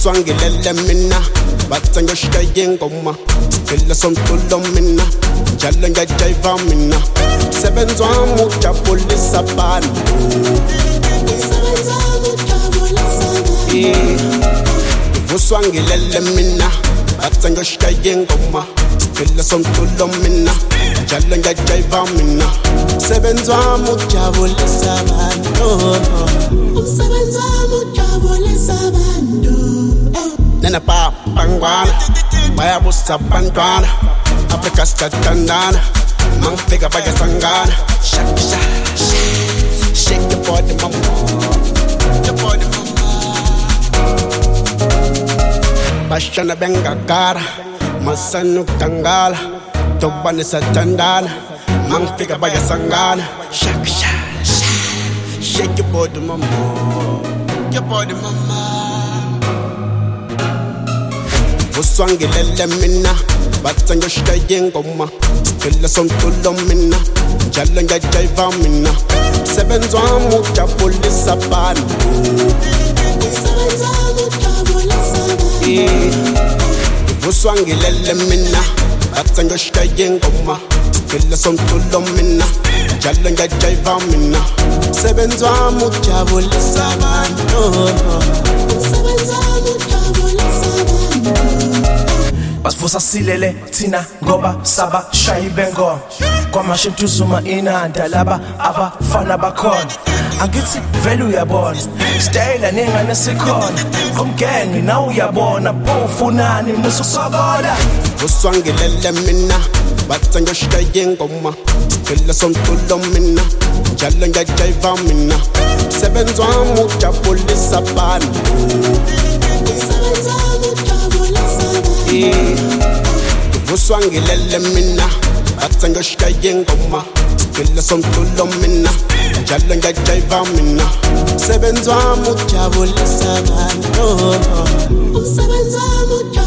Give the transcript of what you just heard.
Uswangilele mina batsa ngiyoshiya ingoma sicela somculo mina njalo ngiyajiva mina umsebenzi wami ujabulisa abantu Uswangilele mina batsa ngiyoshiya ingoma sicela somculo mina njalo ngiyajiva mina umsebenzi wami ujabulisa abantu umsebenzi wami ujabulisa abantu Nana pa pangwana bayabusa bantwana Africa statandana mangifika bayasangana shake your body mama your body mama bashana bengagara masanu kangala tobane satandana mangifika bayasangana shake your body mama your body mama Uswangilele mina batsa ngiyoshiya ingoma sicela somculo mina njalo ngiyajiva mina umsebenzi wami ujabulisa abantu Uswangilele mina batsa ngiyoshiya ingoma sicela somculo mina njalo ngiyajiva mina umsebenzi wami ujabulisa abantu Basifusa silele thina ngoba saba shayi bengo kwamashe ntuzuma inanda laba abafana bakhona angithi vele uyabona style ningane sikhona komgengi na uyabona bofunani mususokola Uswangilele mina batsa ngiyoshiya ingoma sicela somculo mina njalo ngiyajiva mina umsebenzi wami ujabulisa abantu Uswangilele mina batsa ngiyoshiya ingoma sicela somculo mina njalo ngiyajiva mina umsebenzi wami ujabulisa abantu umsebenzi wami